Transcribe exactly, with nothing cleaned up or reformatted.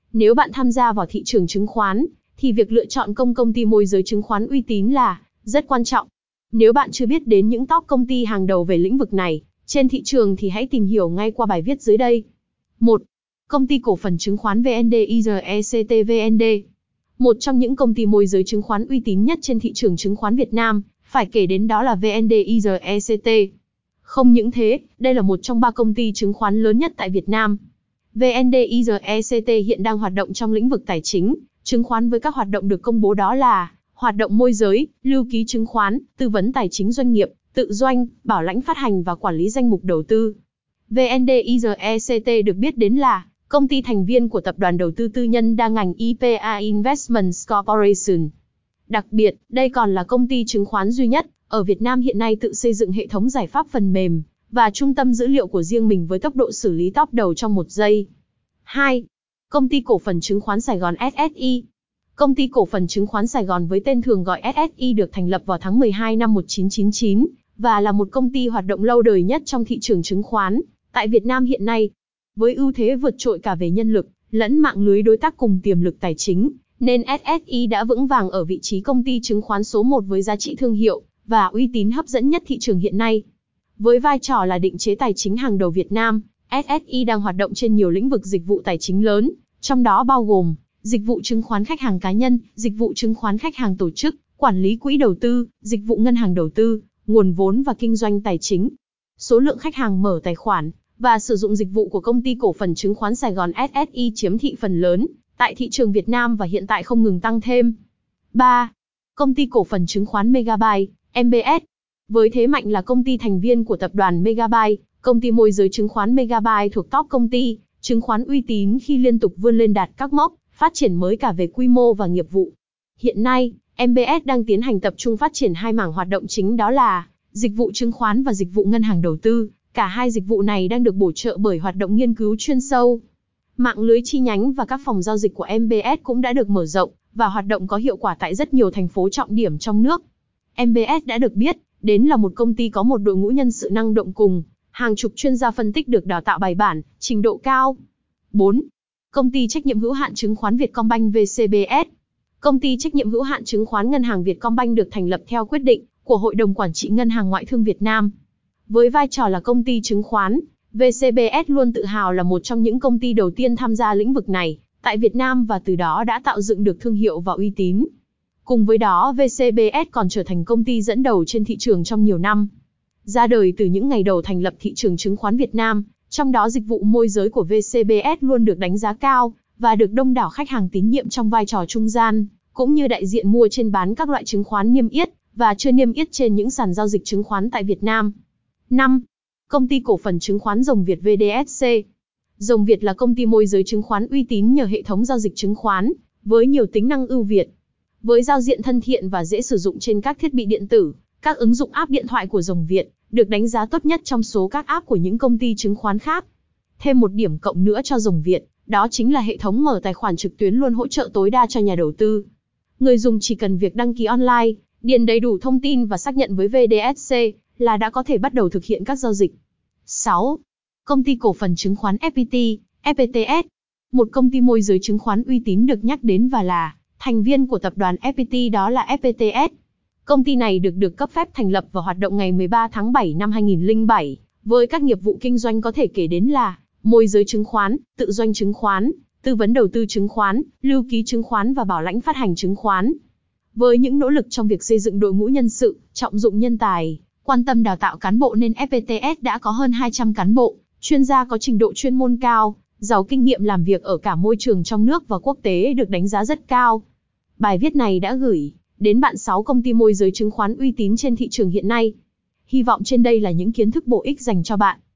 Nếu bạn tham gia vào thị trường chứng khoán, thì việc lựa chọn công công ty môi giới chứng khoán uy tín là rất quan trọng. Nếu bạn chưa biết đến những top công ty hàng đầu về lĩnh vực này trên thị trường thì hãy tìm hiểu ngay qua bài viết dưới đây. một. Công ty cổ phần chứng khoán vê en đê i rờ e xê tê vê en đê. Một trong những công ty môi giới chứng khoán uy tín nhất trên thị trường chứng khoán Việt Nam, phải kể đến đó là vê en đê i rờ e xê tê. Không những thế, đây là một trong ba công ty chứng khoán lớn nhất tại Việt Nam. vê en đê i rờ e xê tê hiện đang hoạt động trong lĩnh vực tài chính, chứng khoán với các hoạt động được công bố đó là hoạt động môi giới, lưu ký chứng khoán, tư vấn tài chính doanh nghiệp, tự doanh, bảo lãnh phát hành và quản lý danh mục đầu tư. vê en đê i rờ e xê tê được biết đến là công ty thành viên của tập đoàn đầu tư tư nhân đa ngành i pê a Investments Corporation. Đặc biệt, đây còn là công ty chứng khoán duy nhất ở Việt Nam hiện nay tự xây dựng hệ thống giải pháp phần mềm và trung tâm dữ liệu của riêng mình với tốc độ xử lý top đầu trong một giây. hai. Công ty cổ phần chứng khoán Sài Gòn ét ét i. Công ty cổ phần chứng khoán Sài Gòn với tên thường gọi ét ét i được thành lập vào tháng mười hai năm một nghìn chín trăm chín mươi chín và là một công ty hoạt động lâu đời nhất trong thị trường chứng khoán tại Việt Nam hiện nay. Với ưu thế vượt trội cả về nhân lực lẫn mạng lưới đối tác cùng tiềm lực tài chính, nên ét ét i đã vững vàng ở vị trí công ty chứng khoán số một với giá trị thương hiệu và uy tín hấp dẫn nhất thị trường hiện nay. Với vai trò là định chế tài chính hàng đầu Việt Nam, ét ét i đang hoạt động trên nhiều lĩnh vực dịch vụ tài chính lớn, trong đó bao gồm dịch vụ chứng khoán khách hàng cá nhân, dịch vụ chứng khoán khách hàng tổ chức, quản lý quỹ đầu tư, dịch vụ ngân hàng đầu tư, nguồn vốn và kinh doanh tài chính. Số lượng khách hàng mở tài khoản và sử dụng dịch vụ của công ty cổ phần chứng khoán Sài Gòn ét ét i chiếm thị phần lớn tại thị trường Việt Nam và hiện tại không ngừng tăng thêm. ba. Công ty cổ phần chứng khoán Megabyte, em bê ét. Với thế mạnh là công ty thành viên của tập đoàn Megabyte, công ty môi giới chứng khoán Megabyte thuộc top công ty chứng khoán uy tín khi liên tục vươn lên đạt các mốc phát triển mới cả về quy mô và nghiệp vụ. Hiện nay, em bê ét đang tiến hành tập trung phát triển hai mảng hoạt động chính, đó là dịch vụ chứng khoán và dịch vụ ngân hàng đầu tư. Cả hai dịch vụ này đang được bổ trợ bởi hoạt động nghiên cứu chuyên sâu. Mạng lưới chi nhánh và các phòng giao dịch của em bê ét cũng đã được mở rộng và hoạt động có hiệu quả tại rất nhiều thành phố trọng điểm trong nước. em bê ét đã được biết đến là một công ty có một đội ngũ nhân sự năng động cùng hàng chục chuyên gia phân tích được đào tạo bài bản, trình độ cao. bốn. Công ty trách nhiệm hữu hạn chứng khoán Vietcombank vê xê bê ét. Công ty trách nhiệm hữu hạn chứng khoán ngân hàng Vietcombank được thành lập theo quyết định của Hội đồng Quản trị Ngân hàng Ngoại thương Việt Nam. Với vai trò là công ty chứng khoán, vê xê bê ét luôn tự hào là một trong những công ty đầu tiên tham gia lĩnh vực này tại Việt Nam và từ đó đã tạo dựng được thương hiệu và uy tín. Cùng với đó, vê xê bê ét còn trở thành công ty dẫn đầu trên thị trường trong nhiều năm. Ra đời từ những ngày đầu thành lập thị trường chứng khoán Việt Nam, trong đó dịch vụ môi giới của vê xê bê ét luôn được đánh giá cao và được đông đảo khách hàng tín nhiệm trong vai trò trung gian, cũng như đại diện mua trên bán các loại chứng khoán niêm yết và chưa niêm yết trên những sàn giao dịch chứng khoán tại Việt Nam. năm. Công ty cổ phần chứng khoán Rồng Việt vê đê ét xê. Rồng Việt là công ty môi giới chứng khoán uy tín nhờ hệ thống giao dịch chứng khoán với nhiều tính năng ưu việt. Với giao diện thân thiện và dễ sử dụng trên các thiết bị điện tử, các ứng dụng app điện thoại của Rồng Việt được đánh giá tốt nhất trong số các app của những công ty chứng khoán khác. Thêm một điểm cộng nữa cho Rồng Việt, đó chính là hệ thống mở tài khoản trực tuyến luôn hỗ trợ tối đa cho nhà đầu tư. Người dùng chỉ cần việc đăng ký online, điền đầy đủ thông tin và xác nhận với vê đê ét xê là đã có thể bắt đầu thực hiện các giao dịch. sáu. Công ty cổ phần chứng khoán ép pê tê, ép pê tê ét. Một công ty môi giới chứng khoán uy tín được nhắc đến và là thành viên của tập đoàn ép pê tê đó là ép pê tê ét. Công ty này được được cấp phép thành lập và hoạt động ngày mười ba tháng bảy năm hai nghìn không trăm lẻ bảy, với các nghiệp vụ kinh doanh có thể kể đến là môi giới chứng khoán, tự doanh chứng khoán, tư vấn đầu tư chứng khoán, lưu ký chứng khoán và bảo lãnh phát hành chứng khoán. Với những nỗ lực trong việc xây dựng đội ngũ nhân sự, trọng dụng nhân tài, quan tâm đào tạo cán bộ nên ép pê tê ét đã có hơn hai trăm cán bộ, chuyên gia có trình độ chuyên môn cao, giàu kinh nghiệm làm việc ở cả môi trường trong nước và quốc tế được đánh giá rất cao. Bài viết này đã gửi đến bạn sáu công ty môi giới chứng khoán uy tín trên thị trường hiện nay. Hy vọng trên đây là những kiến thức bổ ích dành cho bạn.